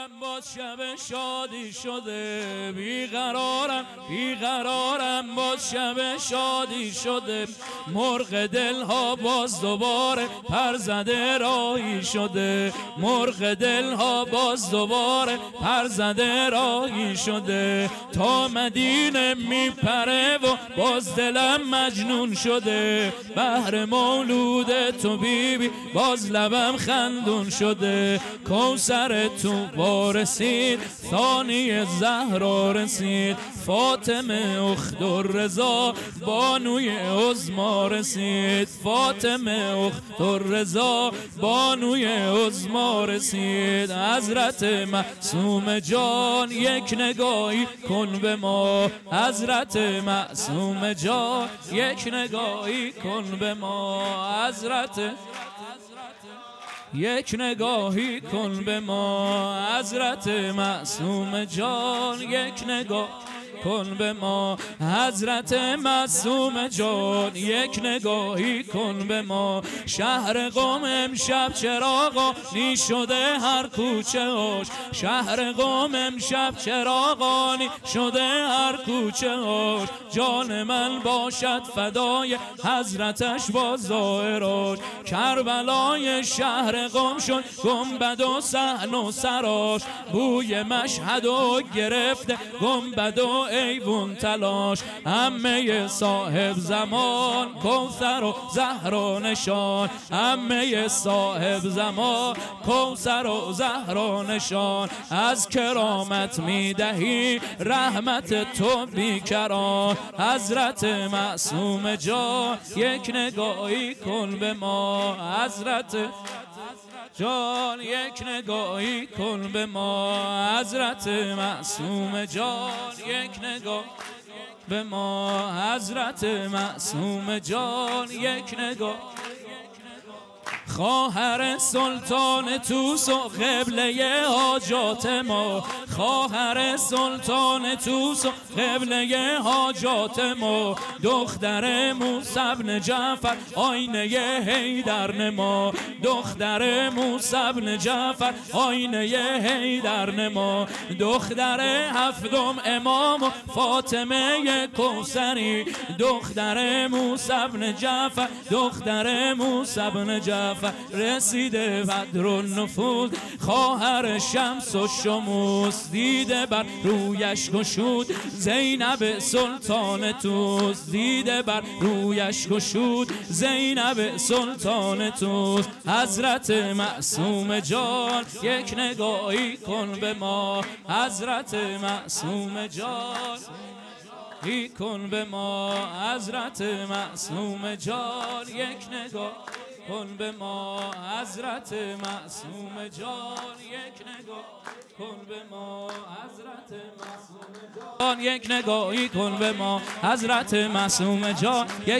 باز شب شادی شده، بیقرارم باز شب شادی شده. مرغ دلها باز دوباره پر زده راهی شده، مرغ دلها باز دوباره پر زده راهی شده. تا مدینه میپره و باز دلم مجنون شده، بهر مولود تو بیبی باز لبم خندون شده. کوثر تو رسید، ثانی زهرا رسید، فاطمه اخت الرضا بانوی عظما رسید، فاطمه اخت الرضا بانوی عظما رسید. حضرت معصوم جان یک نگاهی کن به ما، حضرت معصوم جان یک نگاهی کن به ما، حضرت یک نگاهی کن به ما، حضرت معصوم جان یک نگاه کن به ما، حضرت معصوم جان یک نگاهی کن به ما. شهر قم امشب چراغانی شده هر کوچه هاش، شهر قم امشب چراغانی شده هر کوچه هاش. جان من باشد فدای حضرتش با ظاهراش، کربلای شهر قم شد گنبد و صحن و سراش. بوی مشهد و گرفته گنبد و ایوون تلاش. عمه صاحب زمان کوثر و زهرا نشان، عمه صاحب زمان کوثر و زهرا نشان. از کرامت میدهی رحمت تو بیکران، حضرت معصوم جان یک نگاهی کن به ما، حضرت جان یک نگاهی کن به ما، حضرت معصوم جان یک نگاه به ما، حضرت معصوم جان یک نگاه. خواهر سلطان توس و قبله حاجات ما، خواهر سلطان توس و قبله حاجات ما. دختر موسی بن جعفر آینه حیدر نما، دختر موسی بن جعفر آینه حیدر نما. دختر هفتم امام و فاطمه کوثری، دختر موسی بن جعفر، دختر موسی بن جعفر. رسیده بدر النفوذ خواهر شمس و شموس، دیده بر رویش گشود زینب سلطان توس، دیده بر رویش گشود زینب سلطان توس. حضرت معصوم جان یک نگاهی کن به ما، حضرت معصوم جان ای کن به ما، حضرت معصوم جان یک نگاه کن به ما، حضرت معصوم جان یک نگاه کن به ما، حضرت معصوم جان یک نگاهی کن به ما، حضرت معصوم جان یک